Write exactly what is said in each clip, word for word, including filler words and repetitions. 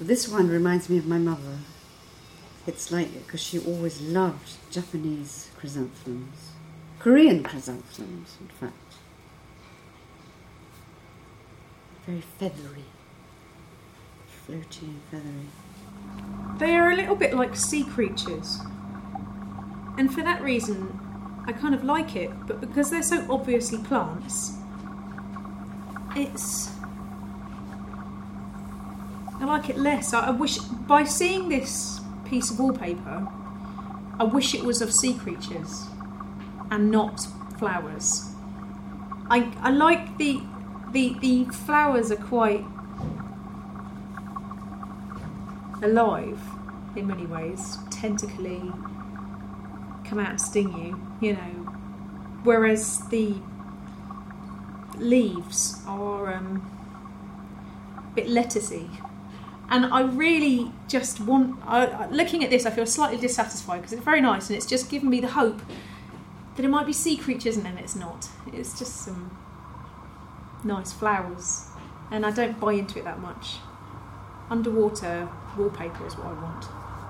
This one reminds me of my mother. It's like, because she always loved Japanese chrysanthemums. Korean chrysanthemums, in fact. Very feathery. Floaty and feathery. They are a little bit like sea creatures. And for that reason, I kind of like it. But because they're so obviously plants, it's... I like it less. I, I wish, by seeing this piece of wallpaper, I wish it was of sea creatures and not flowers. I I like the the the flowers are quite alive in many ways, tentacly, come out and sting you, you know. Whereas the leaves are um, a bit lettucey. And I really just want... I, looking at this, I feel slightly dissatisfied because it's very nice and it's just given me the hope that it might be sea creatures, and then it's not. It's just some nice flowers. And I don't buy into it that much. Underwater wallpaper is what I want.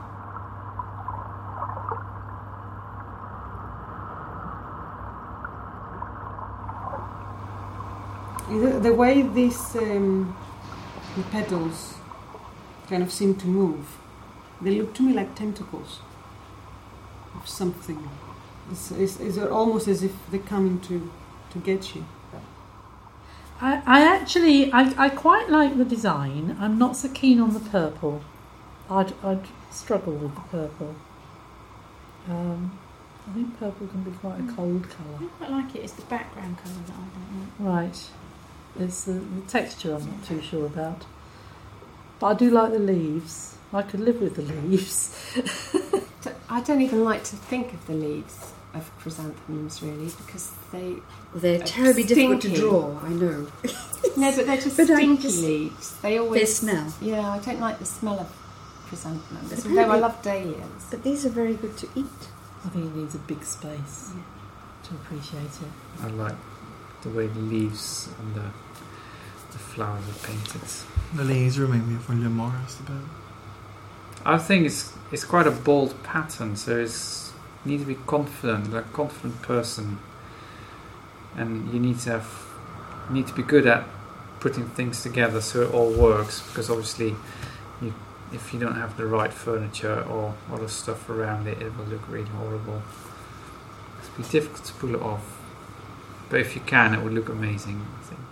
The, the way these um, the petals kind of seem to move, they look to me like tentacles of something. It's, it's, it's almost as if they're coming to, to get you. I, I actually, I, I quite like the design. I'm not so keen on the purple. I'd, I'd struggle with the purple. Um, I think purple can be quite a cold colour. I quite like it. It's the background colour that I don't like. Right. It's the, the texture I'm not too sure about. But I do like the leaves. I could live with the leaves. I don't even like to think of the leaves of chrysanthemums, really, because they... Well, they're terribly stinky. difficult to draw, I know. No, but they're just But I stinky just- leaves. They always... They smell. Yeah, I don't like the smell of chrysanthemums, But although I apparently- love dahlias. But these are very good to eat. I think it needs a big space to appreciate it. I like the way the leaves and the, the flowers are painted. The leaves remind me of William Morris a bit. I think it's it's quite a bold pattern, so it's you need to be confident, like a confident person, and you need to have you need to be good at putting things together so it all works. Because obviously, you, if you don't have the right furniture or other stuff around it, it will look really horrible. It'll be difficult to pull it off, but if you can, it will look amazing, I think.